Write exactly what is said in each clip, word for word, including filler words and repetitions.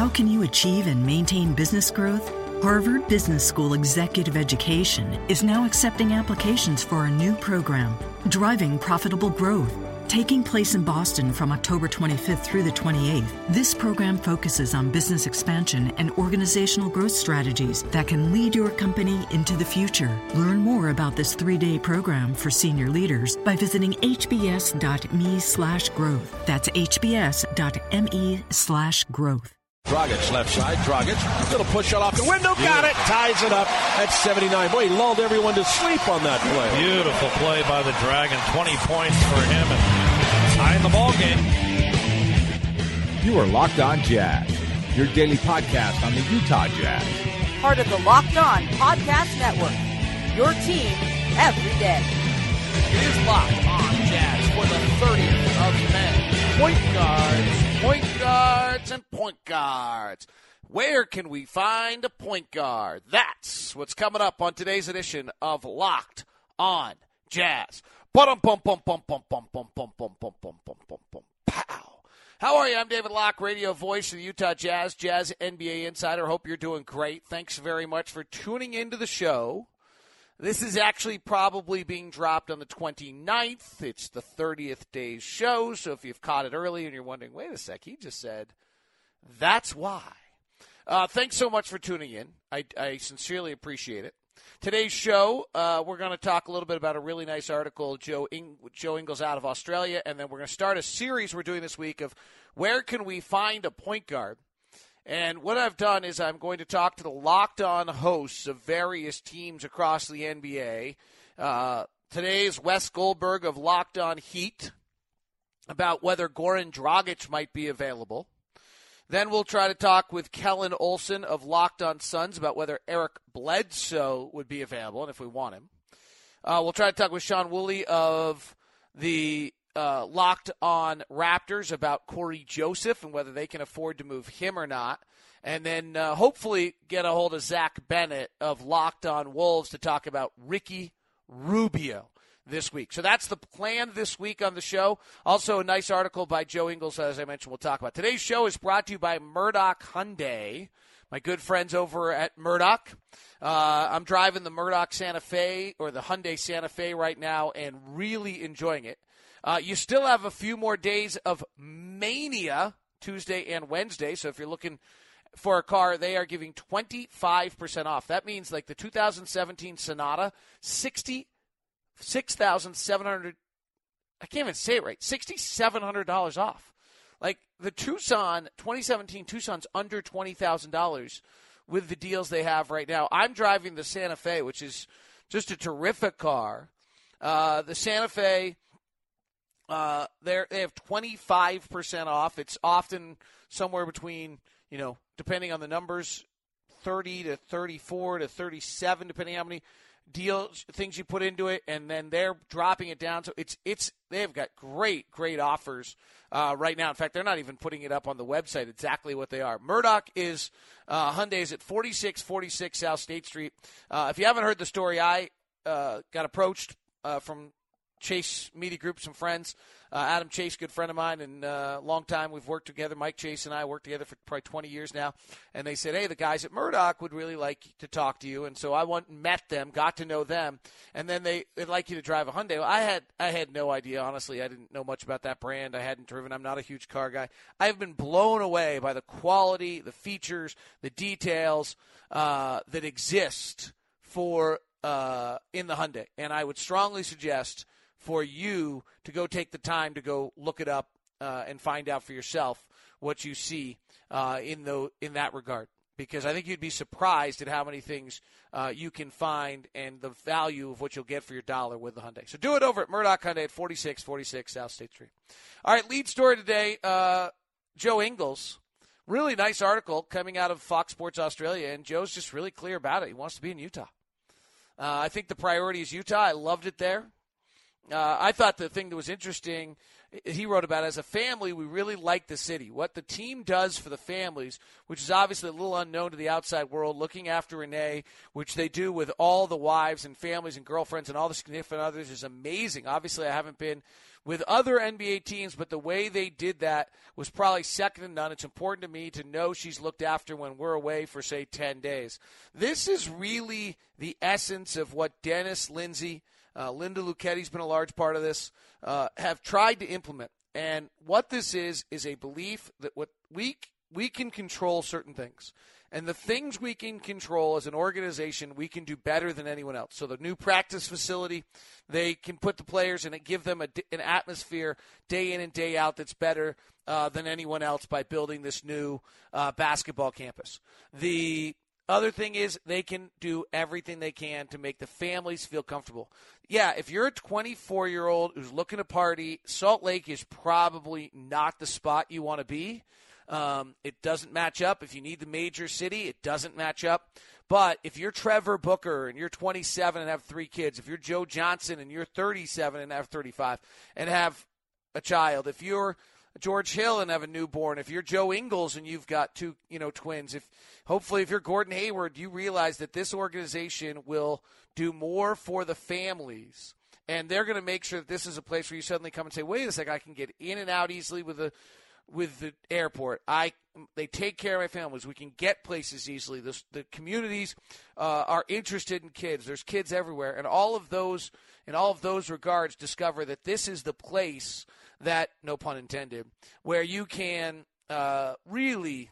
How can you achieve and maintain business growth? Harvard Business School Executive Education is now accepting applications for a new program, Driving Profitable Growth. Taking place in Boston from October twenty-fifth through the twenty-eighth, this program focuses on business expansion and organizational growth strategies that can lead your company into the future. Learn more about this three-day program for senior leaders by visiting hbs.me slash growth. That's hbs.me slash growth. Dragic, left side, Dragic, little push shot off the window, got it, ties it up at seventy-nine. Boy, he lulled everyone to sleep on that play. Beautiful play by the Dragon, twenty points for him, and tying the ball game. You are Locked On Jazz, your daily podcast on the Utah Jazz. Part of the Locked On Podcast Network, your team every day. It is Locked On Jazz for the thirtieth of May. Point guards, point guards, and point guards. Where can we find a point guard? That's what's coming up on today's edition of Locked On Jazz. Bum bum bum bum bum bum bum bum bum bum bum bum bum bum. Pow. How are you? I'm David Locke, radio voice of the Utah Jazz, Jazz N B A Insider. Hope you're doing great. Thanks very much for tuning into the show. This is actually probably being dropped on the twenty-ninth. It's the thirtieth day's show, so if you've caught it early and you're wondering, wait a sec, he just said, that's why. Uh, thanks so much for tuning in. I, I sincerely appreciate it. Today's show, uh, we're going to talk a little bit about a really nice article Joe, Ing- Joe Ingles out of Australia, and then we're going to start a series we're doing this week of where can we find a point guard. And what I've done is I'm going to talk to the locked-on hosts of various teams across the N B A. Uh, today is Wes Goldberg of Locked On Heat about whether Goran Dragic might be available. Then we'll try to talk with Kellen Olson of Locked On Suns about whether Eric Bledsoe would be available and if we want him. Uh, we'll try to talk with Sean Woolley of the Uh, Locked On Raptors about Corey Joseph and whether they can afford to move him or not. And then uh, hopefully get a hold of Zach Bennett of Locked On Wolves to talk about Ricky Rubio this week. So that's the plan this week on the show. Also a nice article by Joe Ingles, as I mentioned, we'll talk about. Today's show is brought to you by Murdoch Hyundai, my good friends over at Murdoch. Uh, I'm driving the Murdoch Santa Fe or the Hyundai Santa Fe right now and really enjoying it. Uh, you still have a few more days of mania, Tuesday and Wednesday. So if you're looking for a car, they are giving twenty-five percent off. That means like the two thousand seventeen Sonata, sixty-six thousand seven hundred dollars. I can't even say it right. six thousand seven hundred dollars off. Like the Tucson, twenty seventeen Tucson's under twenty thousand dollars with the deals they have right now. I'm driving the Santa Fe, which is just a terrific car. Uh, the Santa Fe... Uh, they they have twenty-five percent off. It's often somewhere between, you know, depending on the numbers, thirty to thirty-four to thirty-seven, depending on how many deals, things you put into it, and then they're dropping it down. So it's it's they've got great, great offers uh, right now. In fact, they're not even putting it up on the website exactly what they are. Murdoch is, uh, Hyundai's at forty-six forty-six South State Street. Uh, if you haven't heard the story, I uh, got approached uh, from Chase Media Group, some friends. Uh, Adam Chase, good friend of mine, and a uh, long time we've worked together. Mike Chase and I worked together for probably twenty years now. And they said, hey, the guys at Murdoch would really like to talk to you. And so I went and met them, got to know them, and then they, they'd like you to drive a Hyundai. Well, I had I had no idea, honestly. I didn't know much about that brand. I hadn't driven. I'm not a huge car guy. I've been blown away by the quality, the features, the details uh, that exist for uh, in the Hyundai. And I would strongly suggest for you to go take the time to go look it up uh, and find out for yourself what you see uh, in the in that regard. Because I think you'd be surprised at how many things uh, you can find and the value of what you'll get for your dollar with the Hyundai. So do it over at Murdoch Hyundai at forty-six forty-six South State Street. All right, lead story today, uh, Joe Ingles. Really nice article coming out of Fox Sports Australia, and Joe's just really clear about it. He wants to be in Utah. Uh, I think the priority is Utah. I loved it there. Uh, I thought the thing that was interesting he wrote about, as a family, we really like the city. What the team does for the families, which is obviously a little unknown to the outside world, looking after Renee, which they do with all the wives and families and girlfriends and all the significant others, is amazing. Obviously, I haven't been with other N B A teams, but the way they did that was probably second to none. It's important to me to know she's looked after when we're away for, say, ten days. This is really the essence of what Dennis, Lindsay, uh, Linda Lucchetti's been a large part of this, uh, have tried to implement. And what this is is a belief that what we we can control certain things. And the things we can control as an organization, we can do better than anyone else. So the new practice facility, they can put the players in and give them a, an atmosphere day in and day out that's better uh, than anyone else by building this new uh, basketball campus. The other thing is they can do everything they can to make the families feel comfortable. Yeah, if you're a twenty-four-year-old who's looking to party, Salt Lake is probably not the spot you want to be. Um, it doesn't match up. If you need the major city, it doesn't match up. But if you're Trevor Booker and you're twenty-seven and have three kids, if you're Joe Johnson and you're thirty-seven and have thirty-five and have a child, if you're George Hill and have a newborn, if you're Joe Ingles and you've got two, you know, twins, if hopefully if you're Gordon Hayward, you realize that this organization will do more for the families. And they're going to make sure that this is a place where you suddenly come and say, wait a second, I can get in and out easily with the with the airport. I they take care of my families. We can get places easily. The, the communities uh, are interested in kids. There's kids everywhere. And all of those, in all of those regards, discover that this is the place that, no pun intended, where you can uh, really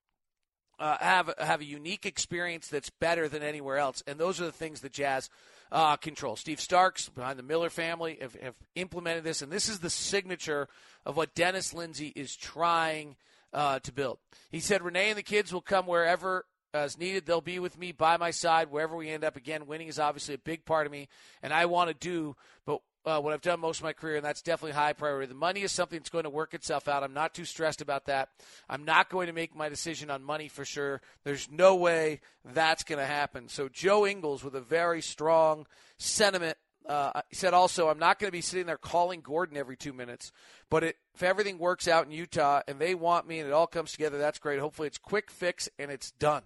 uh, have, have a unique experience that's better than anywhere else. And those are the things that Jazz uh, control. Steve Starks, behind the Miller family, have, have implemented this. And this is the signature of what Dennis Lindsay is trying uh, to build. He said, Renee and the kids will come wherever as needed. They'll be with me by my side wherever we end up. Again, winning is obviously a big part of me, and I want to do but uh, what I've done most of my career, and that's definitely high priority. The money is something that's going to work itself out. I'm not too stressed about that. I'm not going to make my decision on money for sure. There's no way that's going to happen. So Joe Ingles with a very strong sentiment. Uh, he said also, I'm not going to be sitting there calling Gordon every two minutes, but it, if everything works out in Utah and they want me and it all comes together, that's great. Hopefully it's quick fix and it's done.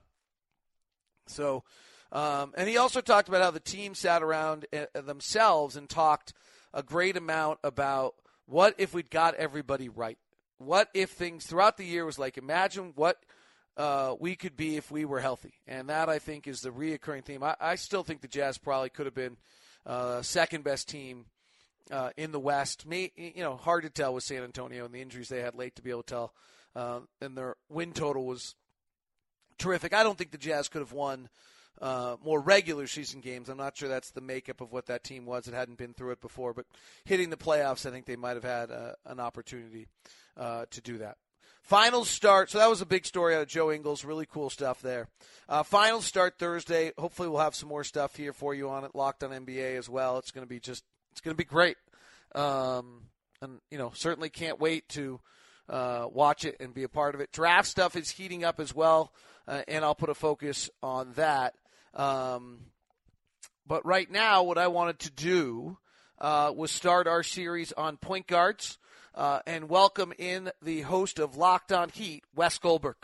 So, um, and he also talked about how the team sat around uh, themselves and talked a great amount about what if we'd got everybody right? What if things throughout the year was like, imagine what uh, we could be if we were healthy. And that, I think, is the reoccurring theme. I, I still think the Jazz probably could have been Uh, second best team uh, in the West. Me, you know, hard to tell with San Antonio and the injuries they had late to be able to tell. Uh, and their win total was terrific. I don't think the Jazz could have won uh, more regular season games. I'm not sure that's the makeup of what that team was. It hadn't been through it before. But hitting the playoffs, I think they might have had uh, an opportunity uh, to do that. Finals start. So that was a big story out of Joe Ingles. Really cool stuff there. Uh, finals start Thursday. Hopefully we'll have some more stuff here for you on it. Locked on N B A as well. It's going to be just, it's going to be great. Um, and, you know, certainly can't wait to uh, watch it and be a part of it. Draft stuff is heating up as well, uh, and I'll put a focus on that. Um, but right now what I wanted to do uh, was start our series on point guards. Uh, and welcome in the host of Locked On Heat, Wes Goldberg.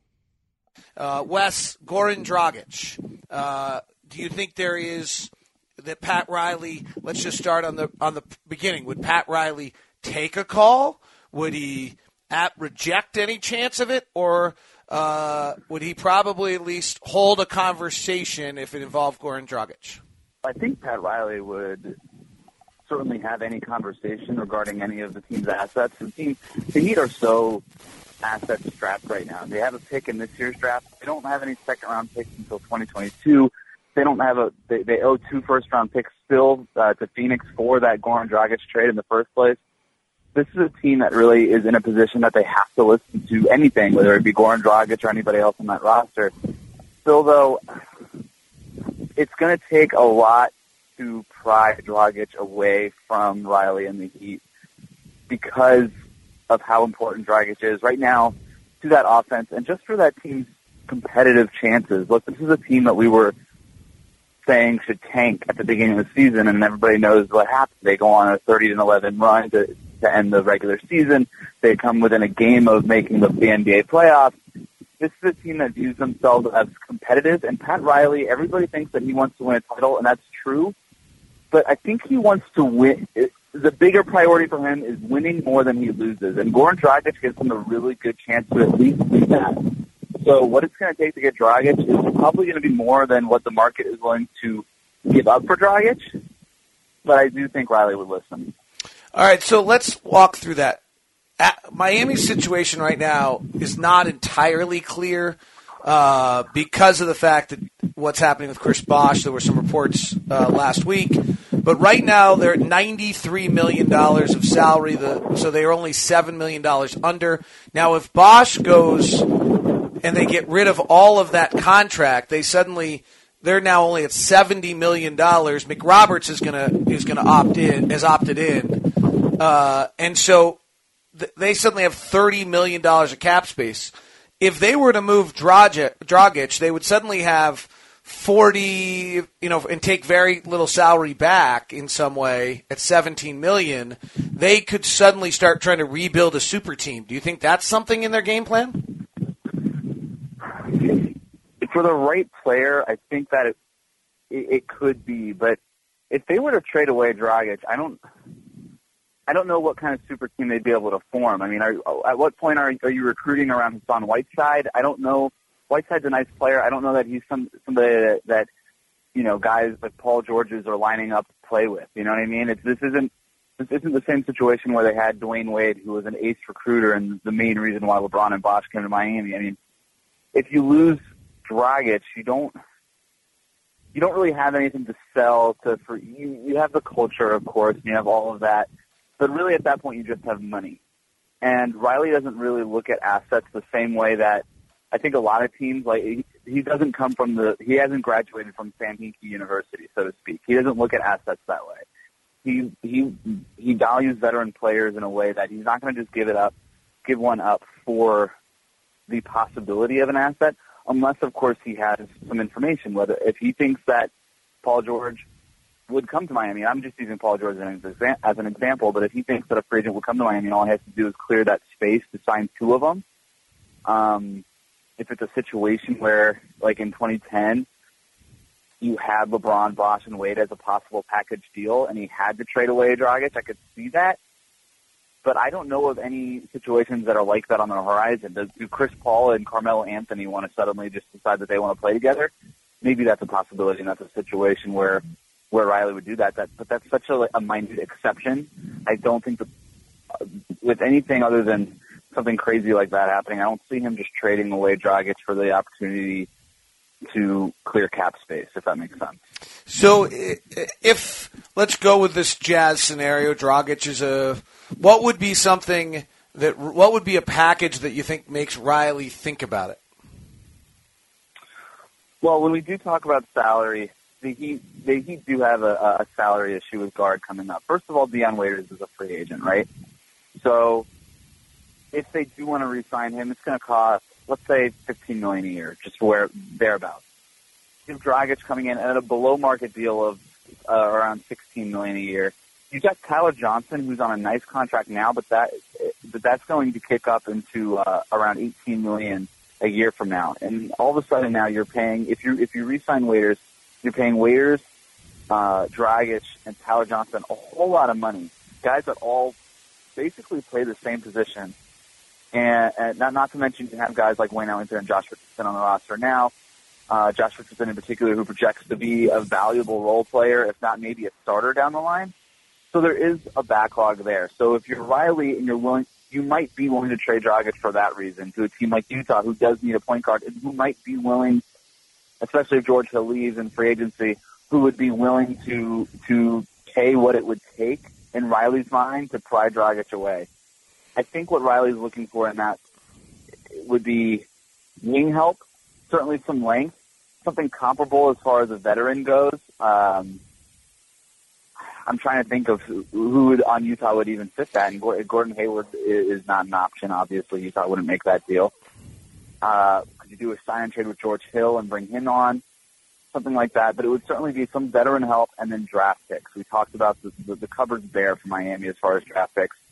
Uh, Wes, Goran Dragic. Uh, do you think there is that Pat Riley? Let's just start on the on the beginning. Would Pat Riley take a call? Would he at reject any chance of it, or uh, would he probably at least hold a conversation if it involved Goran Dragic? I think Pat Riley would certainly have any conversation regarding any of the team's assets. The team, the Heat are so asset strapped right now. They have a pick in this year's draft. They don't have any second round picks until twenty twenty-two. They don't have a. They, they owe two first round picks still uh, to Phoenix for that Goran Dragic trade in the first place. This is a team that really is in a position that they have to listen to anything, whether it be Goran Dragic or anybody else on that roster. Still, though, it's going to take a lot to pry Dragic away from Riley and the Heat because of how important Dragic is right now to that offense and just for that team's competitive chances. Look, this is a team that we were saying should tank at the beginning of the season, and everybody knows what happened. They go on a thirty and eleven run to to end the regular season. They come within a game of making the, the N B A playoffs. This is a team that views themselves as competitive, and Pat Riley, everybody thinks that he wants to win a title, and that's true. But I think he wants to win. It, the bigger priority for him is winning more than he loses, and Goran Dragic gives him a really good chance to at least do that. So what it's going to take to get Dragic is probably going to be more than what the market is willing to give up for Dragic, but I do think Riley would listen. All right, so let's walk through that. At Miami's situation right now is not entirely clear uh, because of the fact that what's happening with Chris Bosh. There were some reports uh, last week. But right now they're at ninety-three million dollars of salary, the, so they are only seven million dollars under. Now if Bosh goes and they get rid of all of that contract, they suddenly they're now only at seventy million dollars. McRoberts is gonna is gonna opt in, has opted in, uh, and so th- they suddenly have thirty million dollars of cap space. If they were to move Dragic, Dragic, they would suddenly have forty, you know, and take very little salary back in some way at seventeen million dollars. They could suddenly start trying to rebuild a super team. Do you think that's something in their game plan? For the right player, I think that it, it, it could be. But if they were to trade away Dragic, I don't, I don't know what kind of super team they'd be able to form. I mean, are, at what point are are you recruiting around Hassan Whiteside? I don't know. Whiteside's a nice player. I don't know that he's some somebody that, that you know guys like Paul Georges are lining up to play with. You know what I mean? It's, this isn't this isn't the same situation where they had Dwayne Wade, who was an ace recruiter and the main reason why LeBron and Bosh came to Miami. I mean, if you lose Dragic, you don't you don't really have anything to sell to. For you, you have the culture, of course, and you have all of that, but really at that point you just have money. And Riley doesn't really look at assets the same way that I think a lot of teams, like, he, he doesn't come from the, he hasn't graduated from Sam Hinkie University, so to speak. He doesn't look at assets that way. He, he, he values veteran players in a way that he's not going to just give it up, give one up for the possibility of an asset, unless, of course, he has some information, whether, if he thinks that Paul George would come to Miami. I'm just using Paul George as an, as an example, but if he thinks that a free agent will come to Miami and all he has to do is clear that space to sign two of them, um, if it's a situation where, like in twenty ten, you had LeBron, Bosh, and Wade as a possible package deal, and he had to trade away Dragic, I could see that. But I don't know of any situations that are like that on the horizon. Do, do Chris Paul and Carmelo Anthony want to suddenly just decide that they want to play together? Maybe that's a possibility, and that's a situation where where Riley would do that. That but that's such a, a minute exception. I don't think that uh, with anything other than something crazy like that happening, I don't see him just trading away Dragic for the opportunity to clear cap space, if that makes sense. So if, let's go with this Jazz scenario, Dragic is a, what would be something that, what would be a package that you think makes Riley think about it? Well, when we do talk about salary, the Heat, the Heat do have a, a salary issue with guard coming up. First of all, Dion Waiters is a free agent, right? So if they do want to re-sign him, it's going to cost, let's say, fifteen million dollars a year, just where thereabouts. You have Dragic coming in at a below-market deal of uh, around sixteen million dollars a year. You've got Tyler Johnson, who's on a nice contract now, but that but that's going to kick up into uh, around eighteen million dollars a year from now. And all of a sudden now you're paying, if you if you re-sign Waiters, you're paying Waiters, uh, Dragic, and Tyler Johnson a whole lot of money. Guys that all basically play the same position. And, and not, not to mention you have guys like Wayne Ellington and Josh Richardson on the roster now. Uh, Josh Richardson in particular, who projects to be a valuable role player, if not maybe a starter down the line. So there is a backlog there. So if you're Riley and you're willing, you might be willing to trade Dragic for that reason to a team like Utah, who does need a point guard, and who might be willing, especially if George Hill leaves in free agency, who would be willing to to pay what it would take in Riley's mind to pry Dragic away. I think what Riley's looking for in that would be wing help, certainly some length, something comparable as far as a veteran goes. Um, I'm trying to think of who, who would, on Utah would even fit that. And Gordon Hayward is not an option. Obviously, Utah wouldn't make that deal. Uh, could you do a sign and trade with George Hill and bring him on? Something like that. But it would certainly be some veteran help and then draft picks. We talked about the, the, the cupboard's bare for Miami as far as draft picks.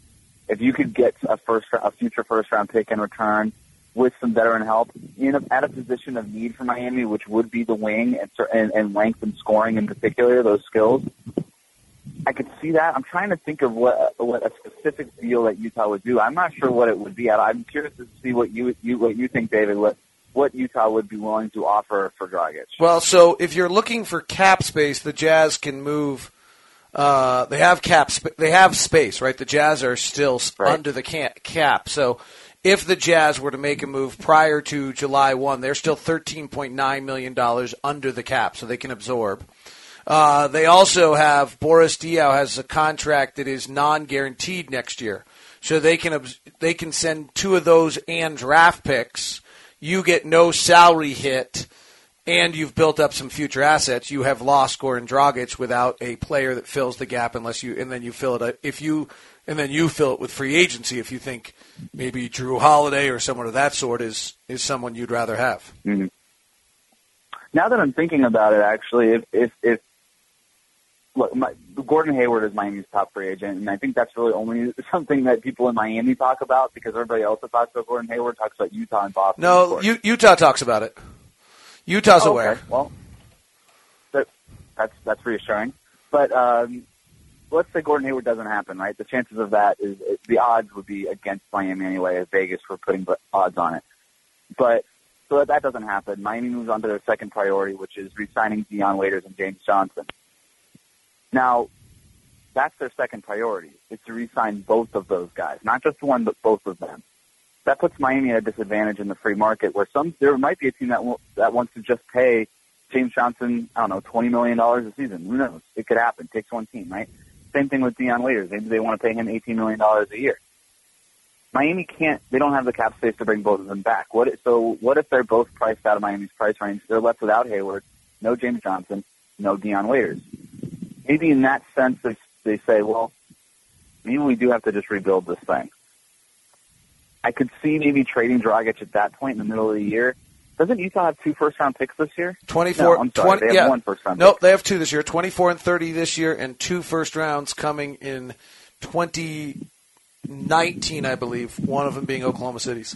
if you could get a first, a future first-round pick in return with some veteran help in a, at a position of need for Miami, which would be the wing and, and, and length and scoring in particular, those skills, I could see that. I'm trying to think of what what a specific deal that Utah would do. I'm not sure what it would be. I'm curious to see what you you what you think, David. What what Utah would be willing to offer for Dragic. Well, so if you're looking for cap space, the Jazz can move. Uh, they have cap. Sp- they have space, right? The Jazz are still right. under the ca- cap. So if the Jazz were to make a move prior to July first, they're still thirteen point nine million dollars under the cap, so they can absorb. Uh, they also have Boris Diaw has a contract that is non-guaranteed next year, so they can they can send two of those and draft picks. You get no salary hit, and you've built up some future assets. You have lost Goran Dragic without a player that fills the gap, unless you and then you fill it if you and then you fill it with free agency if you think maybe Drew Holiday or someone of that sort is is someone you'd rather have. Mm-hmm. Now that I'm thinking about it, actually, if if, if Look, my, Gordon Hayward is Miami's top free agent, and I think that's really only something that people in Miami talk about because everybody else that talks about Gordon Hayward talks about Utah and Boston. No, U- Utah talks about it. Utah's oh, aware. Okay. Well, that, that's that's reassuring. But um, let's say Gordon Hayward doesn't happen, right? The chances of that is the odds would be against Miami anyway, if Vegas were putting odds on it. But so that, that doesn't happen. Miami moves on to their second priority, which is re-signing Dion Waiters and James Johnson. Now, that's their second priority, is to re-sign both of those guys, not just one, but both of them. That puts Miami at a disadvantage in the free market where some there might be a team that that wants to just pay James Johnson, I don't know, twenty million dollars a season. Who knows? It could happen. It takes one team, right? Same thing with Dion Waiters. Maybe they want to pay him eighteen million dollars a year. Miami can't, they don't have the cap space to bring both of them back. What if, so what if they're both priced out of Miami's price range? They're left without Hayward, no James Johnson, no Dion Waiters. Maybe in that sense, they, they say, well, maybe we do have to just rebuild this thing. I could see maybe trading Dragic at that point in the middle of the year. Doesn't Utah have two first-round picks this year? twenty-four. No, I'm sorry. twenty, they have yeah. one first-round Nope, pick. they have two this year, twenty-four and thirty this year, and two first rounds coming in twenty nineteen, I believe, one of them being Oklahoma City's.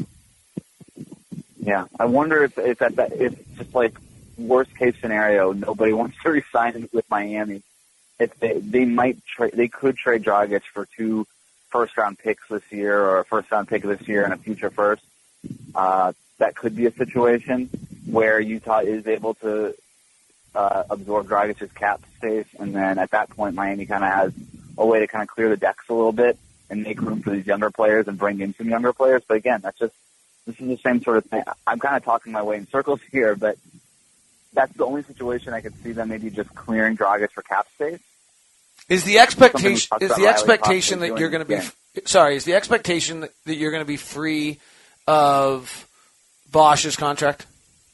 Yeah, I wonder if, if, that, if just like worst-case scenario, nobody wants to re-sign with Miami. If they they might tra- they could trade Dragic for two first round picks this year or a first round pick this year and a future first. Uh, that could be a situation where Utah is able to uh, absorb Dragic's cap space, and then at that point Miami kind of has a way to kind of clear the decks a little bit and make room for these younger players and bring in some younger players. But again, that's just this is the same sort of thing. I'm kind of talking my way in circles here, but that's the only situation I could see them maybe just clearing Dragic for cap space. Is the expectation is the Riley expectation that doing you're going to be again. sorry? Is the expectation that, that you're going to be free of Bosch's contract?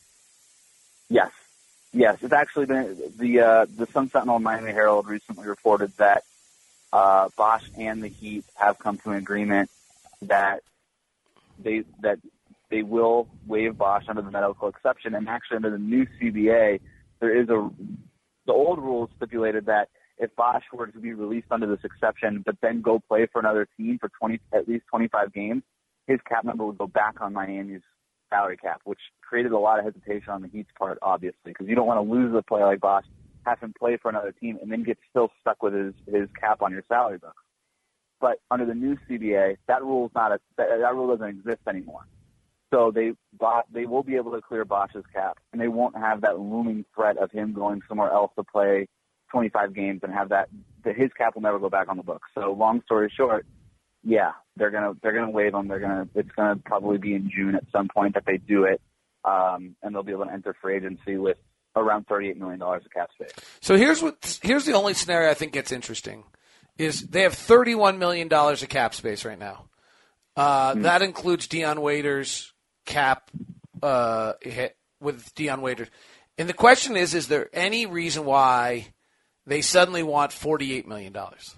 Yes, yes. It's actually been the uh, the Sun Sentinel and Miami Herald recently reported that uh, Bosch and the Heat have come to an agreement that they that they will waive Bosch under the medical exception, and actually under the new C B A, there is a the old rules stipulated that if Bosch were to be released under this exception, but then go play for another team for twenty at least twenty-five games, his cap number would go back on Miami's salary cap, which created a lot of hesitation on the Heat's part, obviously, because you don't want to lose a player like Bosch, have him play for another team, and then get still stuck with his, his cap on your salary book. But under the new C B A, that rule is not a, that, that rule doesn't exist anymore. So they they will be able to clear Bosch's cap, and they won't have that looming threat of him going somewhere else to play twenty-five games and have that, that his cap will never go back on the books. So long story short, yeah, they're gonna they're gonna waive him. They're gonna it's gonna probably be in June at some point that they do it, um, and they'll be able to enter free agency with around thirty-eight million dollars of cap space. So here's what here's the only scenario I think gets interesting is they have thirty-one million dollars of cap space right now. Uh, mm-hmm. That includes Dion Waiters' cap uh, hit with Dion Waiters. And the question is, is there any reason why they suddenly want forty-eight million dollars?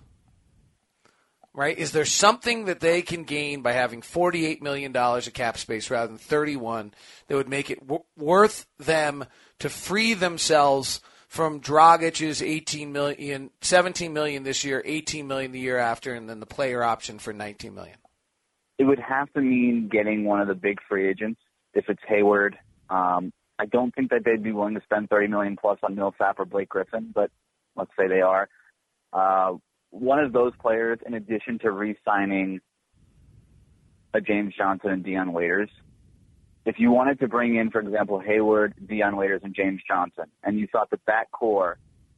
Right? Is there something that they can gain by having forty-eight million dollars of cap space rather than thirty-one that would make it w- worth them to free themselves from Dragic's eighteen million, seventeen million this year, eighteen million the year after, and then the player option for nineteen million? It would have to mean getting one of the big free agents. If it's Hayward, um, I don't think that they'd be willing to spend thirty million plus on Millsap or Blake Griffin, but let's say they are. Uh, one of those players, in addition to re-signing a James Johnson and Dion Waiters, if you wanted to bring in, for example, Hayward, Dion Waiters, and James Johnson, and you thought that that core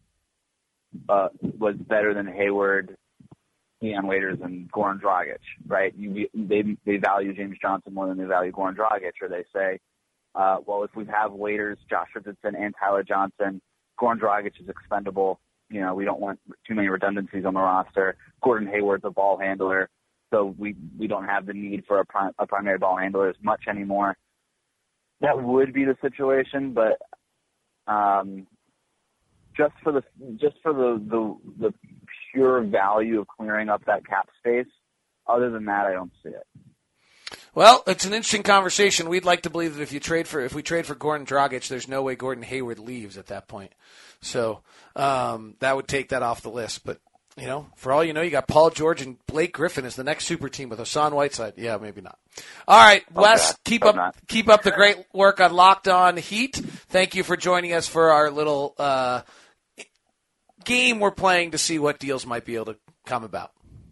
uh, was better than Hayward, Dion Waiters, and Goran Dragic, right? You, they they value James Johnson more than they value Goran Dragic, or they say, uh, well, if we have Waiters, Josh Richardson, and Tyler Johnson, Goran Dragic is expendable. You know, we don't want too many redundancies on the roster. Gordon Hayward's a ball handler, so we we don't have the need for a, prim- a primary ball handler as much anymore. That would be the situation, but um, just for the just for the, the the pure value of clearing up that cap space, other than that, I don't see it. Well, it's an interesting conversation. We'd like to believe that if you trade for if we trade for Gordon Dragic, there's no way Gordon Hayward leaves at that point. So um, that would take that off the list. But you know, for all you know, you got Paul George and Blake Griffin as the next super team with Hassan Whiteside. Yeah, maybe not. All right, Wes, okay. keep Hope up not. keep up the great work on Locked On Heat. Thank you for joining us for our little uh, game we're playing to see what deals might be able to come about.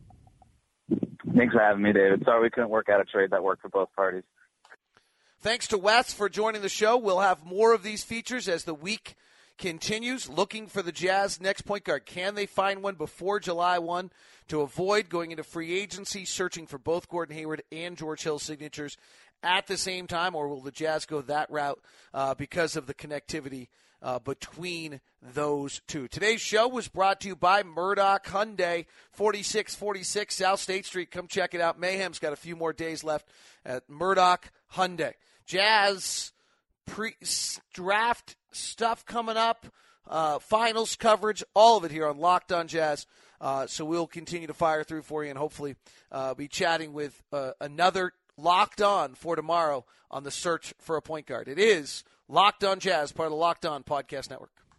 Thanks for having me, David. Sorry we couldn't work out a trade that worked for both parties. Thanks to Wes for joining the show. We'll have more of these features as the week continues. Looking for the Jazz next point guard. Can they find one before July first to avoid going into free agency, searching for both Gordon Hayward and George Hill signatures at the same time, or will the Jazz go that route uh, because of the connectivity uh, between those two? Today's show was brought to you by Murdoch Hyundai, forty-six forty-six South State Street. Come check it out. Mayhem's got a few more days left at Murdoch Hyundai. Jazz pre-draft stuff coming up, uh, finals coverage, all of it here on Locked On Jazz. Uh, so we'll continue to fire through for you and hopefully uh, be chatting with uh, another Locked On for tomorrow on the search for a point guard. It is Locked On Jazz, part of the Locked On Podcast Network.